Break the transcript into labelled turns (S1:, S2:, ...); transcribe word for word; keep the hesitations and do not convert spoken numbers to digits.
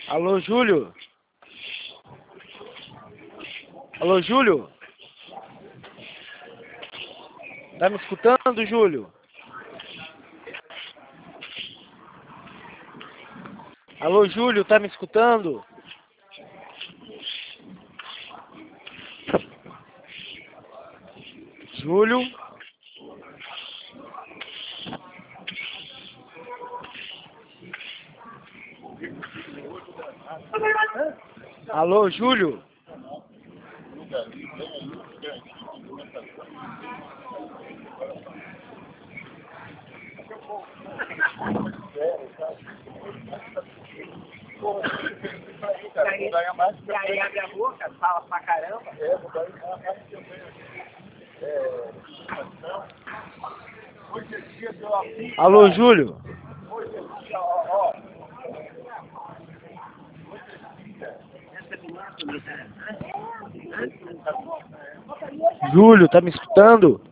S1: Alô, Júlio? Alô, Júlio? Tá me escutando, Júlio? Alô, Júlio, tá me escutando? Júlio? Alô, Júlio?
S2: E aí abre a boca, fala pra caramba.
S1: Alô, Júlio? Júlio, tá me escutando?